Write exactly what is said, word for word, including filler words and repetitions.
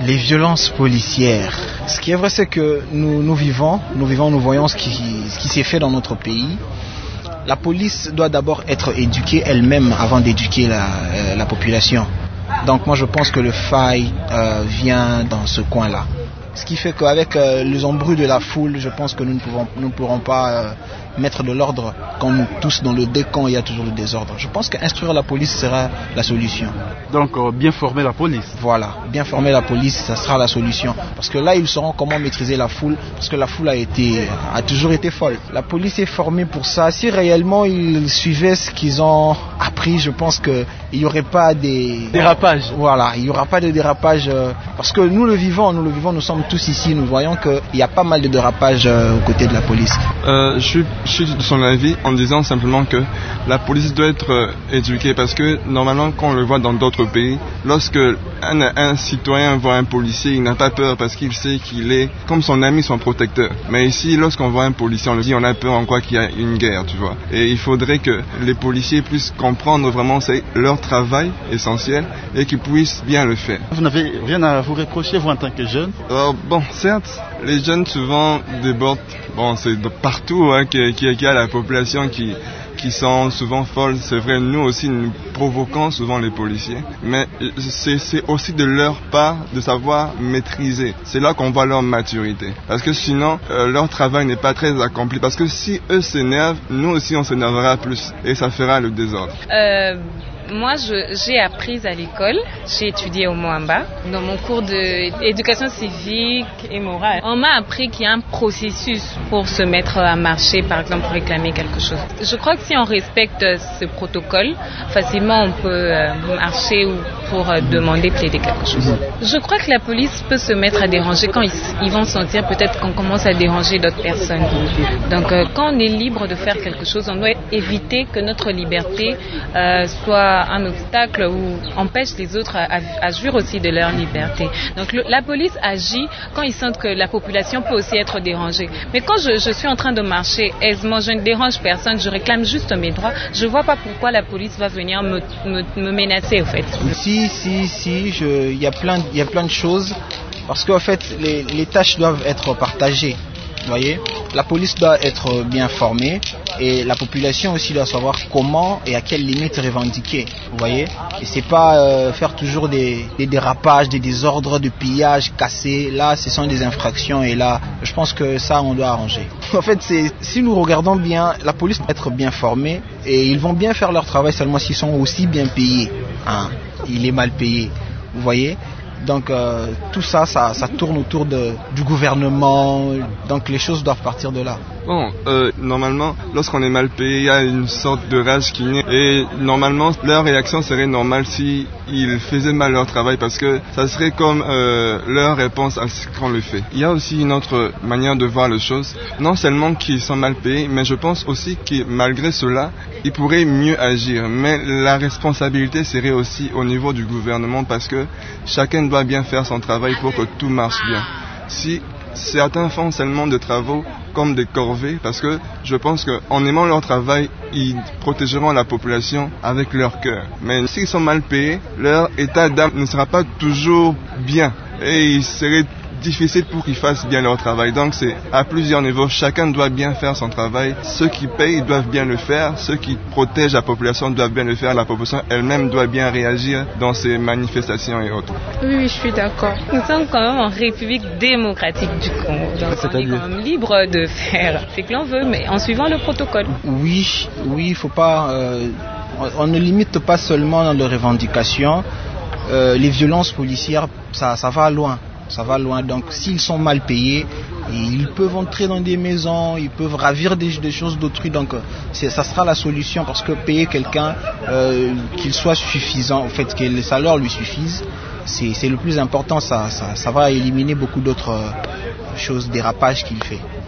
Les violences policières. Ce qui est vrai, c'est que nous, nous vivons, nous vivons, nous voyons ce qui, ce qui s'est fait dans notre pays. La police doit d'abord être éduquée elle-même avant d'éduquer la, euh, la population. Donc moi je pense que le faille euh, vient dans ce coin-là. Ce qui fait qu'avec euh, les embruns de la foule, je pense que nous ne pouvons, nous ne pourrons pas euh, mettre de l'ordre quand nous tous dans le décan il y a toujours le désordre. Je pense qu'instruire la police sera la solution. Donc euh, bien former la police. Voilà, bien former la police, ça sera la solution. Parce que là ils sauront comment maîtriser la foule, parce que la foule a été, a toujours été folle. La police est formée pour ça. Si réellement ils suivaient ce qu'ils ont appris, je pense que il n'y aurait pas des dérapages. Voilà, il n'y aura pas de dérapage euh, parce que nous le vivons, nous le vivons, nous sommes tous ici, nous voyons qu'il y a pas mal de dérapages euh, aux côtés de la police. Euh, je, suis, je suis de son avis en disant simplement que la police doit être euh, éduquée parce que normalement quand on le voit dans d'autres pays, lorsque un, un citoyen voit un policier, il n'a pas peur parce qu'il sait qu'il est comme son ami, son protecteur. Mais ici, lorsqu'on voit un policier, on le dit, on a peur en quoi qu'il y a une guerre, tu vois. Et il faudrait que les policiers puissent comprendre vraiment c'est leur travail essentiel et qu'ils puissent bien le faire. Vous n'avez rien à vous reprocher, vous en tant que jeune? euh, Bon, certes, les jeunes souvent débordent. Bon, c'est partout hein, qu'il y, qu y a la population qui, qui sont souvent folles. C'est vrai, nous aussi, nous provoquons souvent les policiers. Mais c'est, c'est aussi de leur part de savoir maîtriser. C'est là qu'on voit leur maturité. Parce que sinon, euh, leur travail n'est pas très accompli. Parce que si eux s'énervent, nous aussi on s'énervera plus. Et ça fera le désordre. Euh... Moi, je, j'ai appris à l'école, j'ai étudié au Moamba, dans mon cours d'éducation civique et morale. On m'a appris qu'il y a un processus pour se mettre à marcher, par exemple, pour réclamer quelque chose. Je crois que si on respecte ce protocole, facilement on peut marcher ou pour demander, plaider quelque chose. Je crois que la police peut se mettre à déranger quand ils, ils vont sentir peut-être qu'on commence à déranger d'autres personnes. Donc, quand on est libre de faire quelque chose, on doit éviter que notre liberté euh, soit un obstacle ou empêche les autres à, à, à jouir aussi de leur liberté. Donc le, la police agit quand ils sentent que la population peut aussi être dérangée. Mais quand je, je suis en train de marcher aisément, je ne dérange personne, je réclame juste mes droits, je ne vois pas pourquoi la police va venir me, me, me menacer au fait. Si, si, si, je, il y a plein, il y a plein de choses parce qu'en fait les, les tâches doivent être partagées. Vous voyez, la police doit être bien formée et la population aussi doit savoir comment et à quelles limites revendiquer. Vous voyez, et c'est pas euh, faire toujours des, des dérapages, des désordres, de pillages, casser. Là, ce sont des infractions et là, je pense que ça, on doit arranger. En fait, c'est, si nous regardons bien, la police doit être bien formée et ils vont bien faire leur travail seulement s'ils sont aussi bien payés. Hein, il est mal payé. Vous voyez. Donc euh, tout ça, ça, ça tourne autour de, du gouvernement, donc les choses doivent partir de là. Bon, euh, normalement, lorsqu'on est mal payé, il y a une sorte de rage qui naît. Et normalement, leur réaction serait normale si ils faisaient mal leur travail parce que ça serait comme euh, leur réponse à ce qu'on le fait. Il y a aussi une autre manière de voir les choses. Non seulement qu'ils sont mal payés, mais je pense aussi que malgré cela, ils pourraient mieux agir. Mais la responsabilité serait aussi au niveau du gouvernement parce que chacun doit bien faire son travail pour que tout marche bien. Si certains font seulement des travaux comme des corvées, parce que je pense qu'en aimant leur travail, ils protégeront la population avec leur cœur. Mais s'ils sont mal payés, leur état d'âme ne sera pas toujours bien et il serait difficile pour qu'ils fassent bien leur travail. Donc c'est à plusieurs niveaux, chacun doit bien faire son travail. Ceux qui payent doivent bien le faire, ceux qui protègent la population doivent bien le faire, la population elle-même doit bien réagir dans ces manifestations et autres. Oui, oui, je suis d'accord. Nous sommes quand même en République démocratique du Congo, donc on est quand même libre de faire ce que l'on veut, mais en suivant le protocole. Oui, oui, il faut pas, euh, on, on ne limite pas seulement dans les revendications, euh, les violences policières, ça, ça va loin. Ça va loin, donc s'ils sont mal payés, ils peuvent entrer dans des maisons, ils peuvent ravir des, des choses d'autrui, donc c'est, ça sera la solution parce que payer quelqu'un, euh, qu'il soit suffisant, en fait que les salaires lui suffisent, c'est, c'est le plus important, ça, ça, ça va éliminer beaucoup d'autres choses, dérapages qu'il fait.